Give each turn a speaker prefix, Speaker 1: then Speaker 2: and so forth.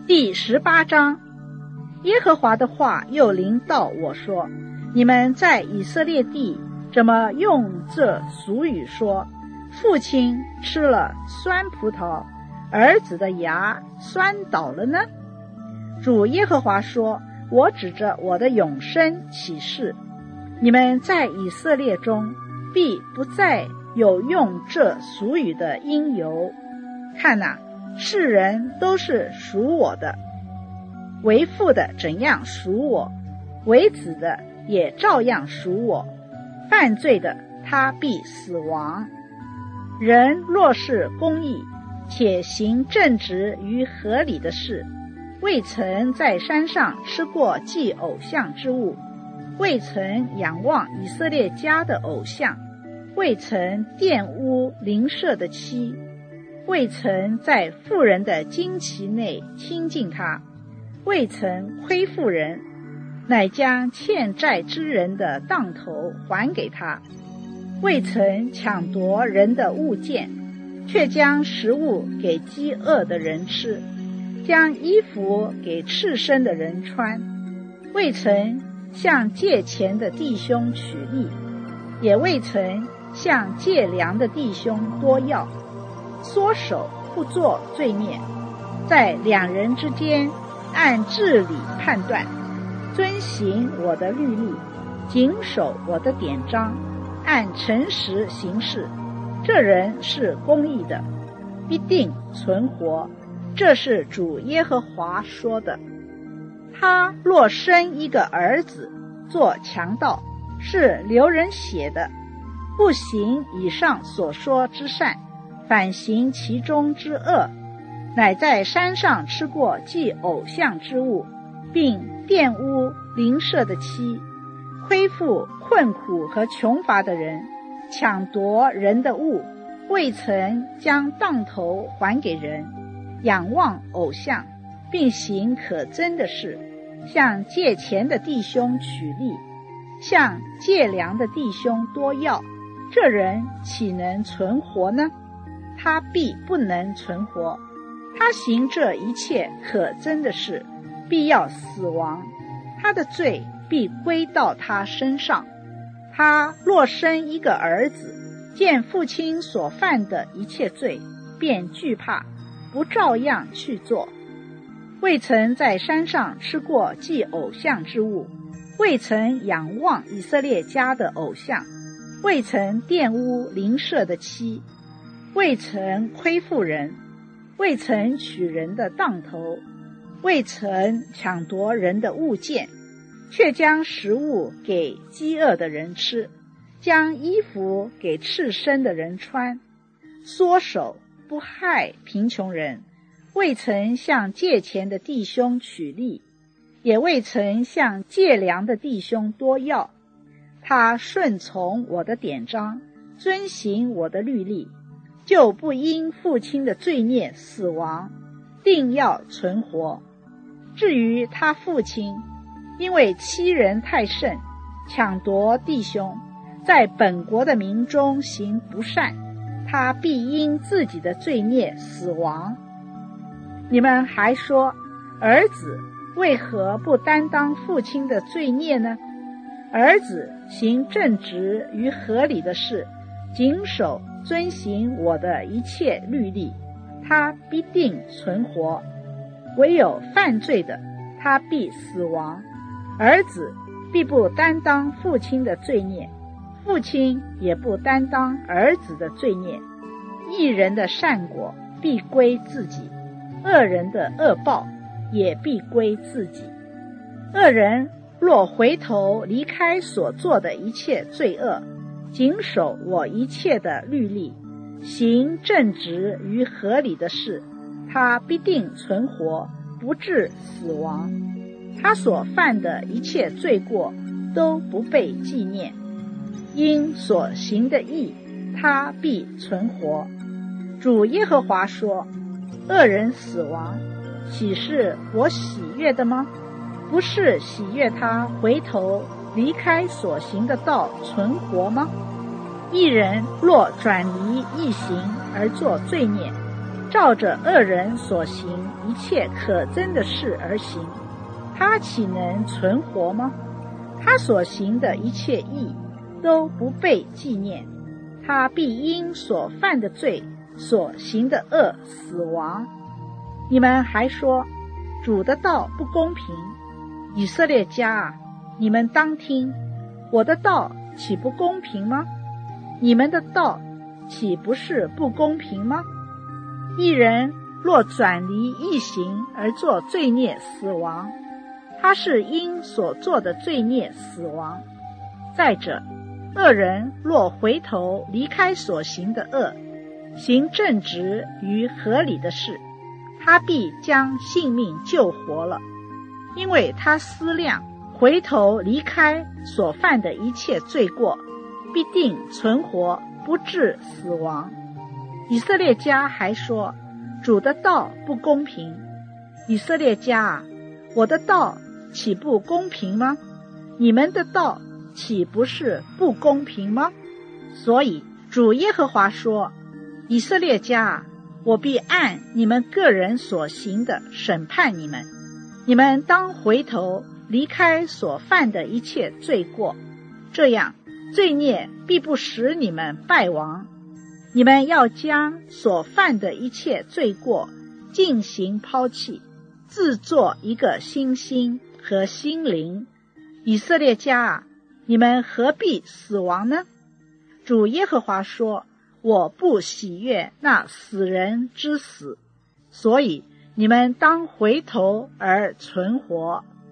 Speaker 1: 第18章，耶和华的话又临到我说：你们在以色列地怎么用这俗语说，父亲吃了酸葡萄，儿子的牙酸倒了呢？主耶和华说：我指着我的永生起誓，你们在以色列中必不再有用这俗语的因由。看哪，世人都是属我的，为父的怎样属我，为子的也照样属我，犯罪的他必死亡。人若是公义，且行正直与合理的事，未曾在山上吃过祭偶像之物，未曾仰望以色列家的偶像，未曾玷污邻舍的妻，未曾在妇人的经期内亲近他，未曾亏负人，乃将欠债之人的当头还给他，未曾抢夺人的物件，却将食物给饥饿的人吃，将衣服给赤身的人穿，未曾向借钱的弟兄取利，也未曾向借粮的弟兄多要，缩手不做罪孽，在两人之间按治理判断，遵行我的律例，谨守我的典章，按诚实行事，这人是公义的，必定存活。这是主耶和华说的。他若生一个儿子做强盗，是流人血的，不行以上所说之善，反行其中之恶，乃在山上吃过祭偶像之物，并玷污邻舍的妻，亏负困苦和穷乏的人，抢夺人的物，未曾将当头还给人，仰望偶像，并行可憎的事，向借钱的弟兄取利，向借粮的弟兄多要，这人岂能存活呢？他必不能存活。他行这一切可憎的事，必要死亡，他的罪必归到他身上。他若生一个儿子，见父亲所犯的一切罪，便惧怕，不照样去做。未曾在山上吃过祭偶像之物，未曾仰望以色列家的偶像，未曾玷污邻舍的妻，未曾亏负人，未曾取人的当头，未曾抢夺人的物件，却将食物给饥饿的人吃，将衣服给赤身的人穿，缩手不害贫穷人，未曾向借钱的弟兄取利，也未曾向借粮的弟兄多要。他顺从我的典章，遵行我的律例，就不因父亲的罪孽死亡，定要存活。至于他父亲，因为欺人太甚，抢夺弟兄，在本国的民中行不善，他必因自己的罪孽死亡。你们还说，儿子为何不担当父亲的罪孽呢？儿子行正直与合理的事，谨守遵行我的一切律例，他必定存活。唯有犯罪的，他必死亡。儿子必不担当父亲的罪孽，父亲也不担当儿子的罪孽。义人的善果必归自己，恶人的恶报也必归自己。恶人若回头离开所做的一切罪恶，谨守我一切的律例，行正直与合理的事，他必定存活，不致死亡。他所犯的一切罪过都不被纪念，因所行的义，他必存活。主耶和华说：恶人死亡，岂是我喜悦的吗？不是喜悦他回头离开所行的道存活吗？义人若转离义行而作罪孽， 照着恶人所行一切可憎的事而行，他岂能存活吗？他所行的一切义都不被纪念，他必因所犯的罪所行的恶死亡。你们还说主的道不公平，以色列家啊，你们当听，我的道岂不公平吗？你们的道岂不是不公平吗？一人若转离义行而作罪孽死亡，他是因所做的罪孽死亡。再者，恶人若回头离开所行的恶，行正直与合理的事，他必将性命救活了，因为他思量回头离开所犯的一切罪过，必定存活，不致死亡。以色列家还说主的道不公平，以色列家啊，我的道岂不公平吗？你们的道岂不是不公平吗？所以主耶和华说，以色列家啊，我必按你们个人所行的审判你们，你们当回头离开所犯的一切罪过，这样罪孽必不使你们败亡。你们要将所犯的一切罪过尽行抛弃，自作一个新心和心灵。以色列家啊，你们何必死亡呢？主耶和华说，我不喜悦那死人之死，所以你们当回头而存活。